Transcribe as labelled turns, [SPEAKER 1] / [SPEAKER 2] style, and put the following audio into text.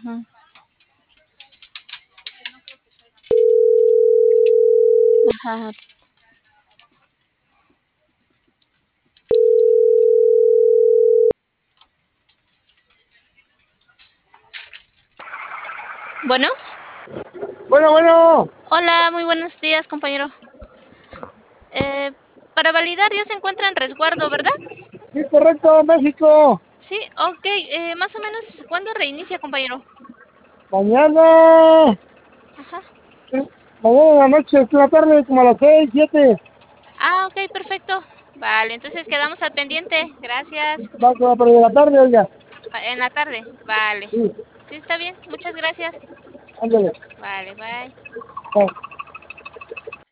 [SPEAKER 1] Ujú. Ajá. Bueno,
[SPEAKER 2] Bueno, bueno,
[SPEAKER 1] hola, muy buenos días, compañero. Eh, para validar ya se encuentra en resguardo, ¿verdad?
[SPEAKER 2] sí, correcto, México.
[SPEAKER 1] Sí, ok. Más o menos, ¿cuándo reinicia, compañero?
[SPEAKER 2] Mañana,
[SPEAKER 1] Ajá.
[SPEAKER 2] mañana en la noche, en la tarde, como a las 6, 7.
[SPEAKER 1] Ah, ok, perfecto. Vale, entonces quedamos al pendiente. Gracias.
[SPEAKER 2] Va a por la tarde, oiga.
[SPEAKER 1] En la tarde. Vale.
[SPEAKER 2] Sí,
[SPEAKER 1] Sí, está bien. Muchas gracias.
[SPEAKER 2] ándale.
[SPEAKER 1] Vale, bye.
[SPEAKER 2] Bye.